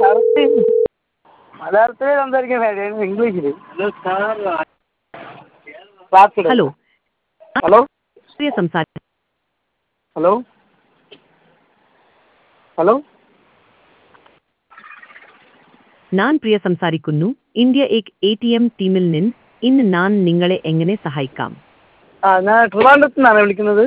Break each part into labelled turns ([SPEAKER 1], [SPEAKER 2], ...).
[SPEAKER 1] മലയാളത്തിലേ സംസാരിക്കാൻ ഇംഗ്ലീഷിൽ.
[SPEAKER 2] Hello
[SPEAKER 1] hello
[SPEAKER 2] Priya
[SPEAKER 1] hello hello
[SPEAKER 2] ഞാൻ പ്രിയ സംസാരിക്കുന്നു. ഇന്ത്യ എക് ATM ടീമിൽ നിന്ന് ഇന്ന് ഞാൻ നിങ്ങളെ എങ്ങനെ സഹായിക്കാം?
[SPEAKER 1] ഞാൻ ട്രിവാൻഡ്രത്ത് നിന്നാണ് വിളിക്കുന്നത്.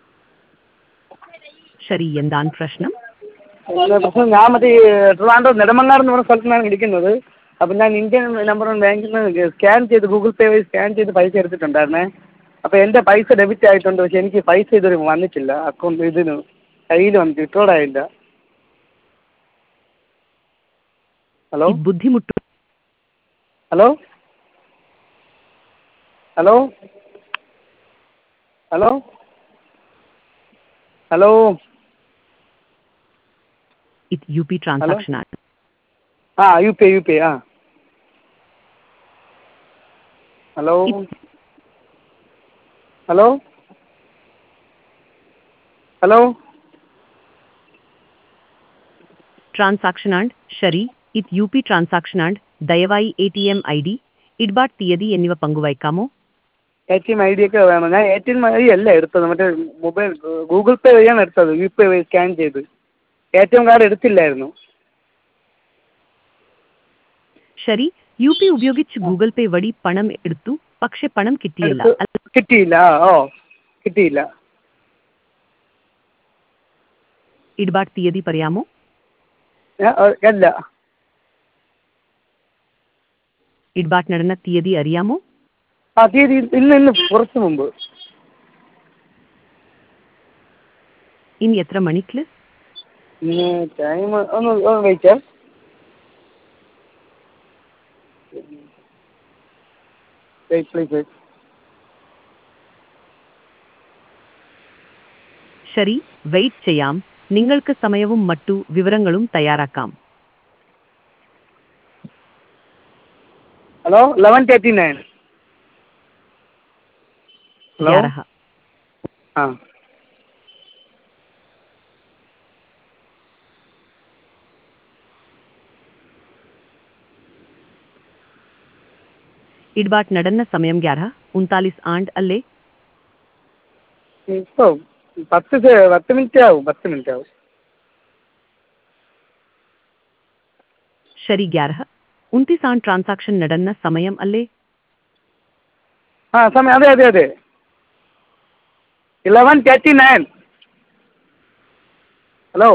[SPEAKER 2] ശരി, എന്താണ് പ്രശ്നം?
[SPEAKER 1] പ്രശ്നം ഞാൻ മറ്റേ ട്രിവാൻഡ്രം നെടുമങ്ങാട് എന്ന് പറഞ്ഞ സ്ഥലത്ത് നിന്നാണ് വിളിക്കുന്നത്. അപ്പം ഞാൻ ഇന്ത്യൻ നമ്പർ ബാങ്കിൽ നിന്ന് സ്കാൻ ചെയ്ത് ഗൂഗിൾ പേ വഴി സ്കാൻ ചെയ്ത് പൈസ എടുത്തിട്ടുണ്ടായിരുന്നേ. അപ്പോൾ എൻ്റെ പൈസ ഡെബിറ്റ് ആയിട്ടുണ്ട്. പക്ഷേ എനിക്ക് പൈസ ഇതുവരെ വന്നിട്ടില്ല. അക്കൗണ്ട് ഇതിന് കയ്യിൽ വന്നിട്ട് വിഡ്രോഡ്. ഹലോ
[SPEAKER 2] ഇത് ബുദ്ധിമുട്ട്.
[SPEAKER 1] ഹലോ ഹലോ ഹലോ ഹലോ
[SPEAKER 2] ഇത് UP ട്രാൻസാക്ഷൻ ആണ്.
[SPEAKER 1] U P hello hello hello
[SPEAKER 2] transaction ആണ്. ശരി, ഇത് UP ട്രാൻസാക്ഷൻ ആണ്. ദയവായി ATM ID, ഇടപാട് തീയതി എന്നിവ പങ്കുവയ്ക്കാമോ?
[SPEAKER 1] ATM ID ഒക്കെ വേണം. ഞാൻ ATM ID അല്ല എടുത്തത്, മറ്റേ മൊബൈൽ ഗൂഗിൾ പേ വഴിയാണ് എടുത്തത്. UPI വഴി സ്കാൻ ചെയ്ത് ATM കാർഡ് എടുത്തില്ലായിരുന്നു.
[SPEAKER 2] ശരി, UP ഉപയോഗിച്ച് ഗൂഗിൾ പേ വഴി പണം എടുത്തു, പക്ഷെ പണം കിട്ടിയില്ല.
[SPEAKER 1] കിട്ടിയില്ല. കിട്ടിയില്ല.
[SPEAKER 2] ഇടപാട് തീയതി പറയാമോ?
[SPEAKER 1] അല്ല.
[SPEAKER 2] ഇടപാട് നടന്ന തീയതി അറിയാമോ?
[SPEAKER 1] തീയതി ഇന്ന് കുറച്ച് മുമ്പ്.
[SPEAKER 2] ഇനി എത്ര മണിക്ക്?
[SPEAKER 1] ഇന്ന് ടൈം ഒന്ന് വെയിറ്റ്. പ്ലീസ്.
[SPEAKER 2] ശരി, വെയിറ്റ് ചെയ്യാം. നിങ്ങൾക്ക് സമയവും മറ്റു വിവരങ്ങളും തയ്യാറാക്കാം.
[SPEAKER 1] ഹലോ 11:39. ഹലോ
[SPEAKER 2] ഇടപാട് നടന്ന സമയം 11:39 അല്ലേ?
[SPEAKER 1] ഇപ്പോൾ 10 മിനിറ്റ് ആവും.
[SPEAKER 2] ശരി, 11:29 ട്രാൻസാക്ഷൻ നടന്ന സമയം അല്ലേ?
[SPEAKER 1] സമയം അതെ 11:39. ഹലോ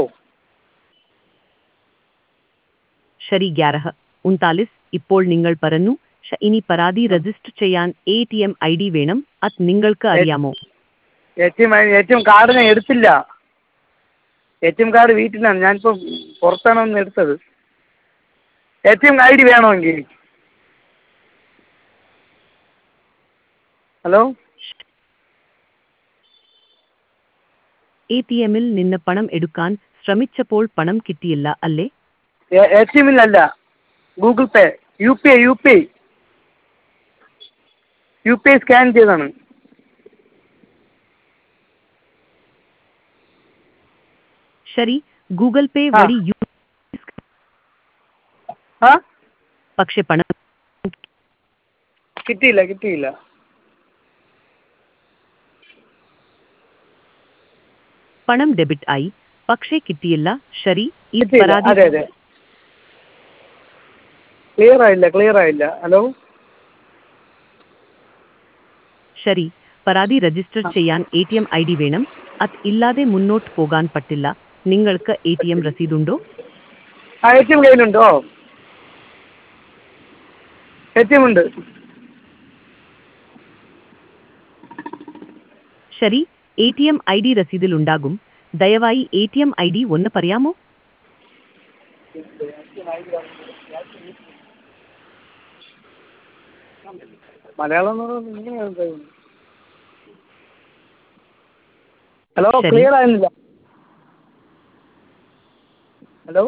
[SPEAKER 2] ശരി, 11:39. ഇപ്പോൾ നിങ്ങൾ പറഞ്ഞു. ഇനി പരാതി രജിസ്റ്റർ ചെയ്യാൻ ATM ID വേണം. അത് നിങ്ങൾക്ക് അറിയാമോ?
[SPEAKER 1] ATM കാർഡ് ഞാൻ എടുത്തില്ല. ATM കാർഡ് വീട്ടിലാണ്. ഞാനിപ്പോൾ പുറത്താണ് ഒന്ന് എടുത്തത്. ATM ID വേണമെങ്കിൽ. ഹലോ
[SPEAKER 2] ATMൽ നിന്ന് പണം എടുക്കാൻ ശ്രമിച്ചപ്പോൾ പണം കിട്ടിയില്ല അല്ലേ?
[SPEAKER 1] ATMലല്ല, ഗൂഗിൾ പേ UPI സ്കാൻ ചെയ്താണ്.
[SPEAKER 2] ശരി, ഗൂഗിൾ പേ വഴി പക്ഷെ പണം
[SPEAKER 1] കിട്ടിയില്ല.
[SPEAKER 2] പണം ഡെബിറ്റ് ആയി, പക്ഷേ കിട്ടിയില്ല. ശരി, ഈ
[SPEAKER 1] കിട്ടിയില്ല.
[SPEAKER 2] പരാതി
[SPEAKER 1] അതെ ക്ലിയർ ആയില്ല. ഹലോ
[SPEAKER 2] ശരി, പരാതി രജിസ്റ്റർ ചെയ്യാൻ ATM ID വേണം. അത് ഇല്ലാതെ മുന്നോട്ട് പോകാൻ പറ്റില്ല. നിങ്ങൾക്ക് ATM രസീതുണ്ടോ?
[SPEAKER 1] ATM കയ്യിലുണ്ടോ? ATM ഉണ്ട്.
[SPEAKER 2] ശരി, ATM ID രസീതിൽ ഉണ്ടാകും. ദയവായി ATM ID ഒന്ന് പറയാമോ?
[SPEAKER 1] മലയാളം. ഹലോ
[SPEAKER 2] ശരി.
[SPEAKER 1] ക്ലിയർ ആയിരുന്നില്ല. ഹലോ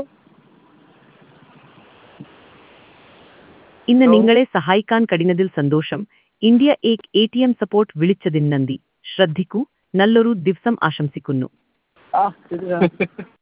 [SPEAKER 2] ഇന്ന് നിങ്ങളെ സഹായിക്കാൻ കഴിഞ്ഞതിൽ സന്തോഷം. ഇന്ത്യ എക് ATM സപ്പോർട്ട് വിളിച്ചതിന് നന്ദി. ശ്രദ്ധിക്കൂ, നല്ലൊരു ദിവസം ആശംസിക്കുന്നു.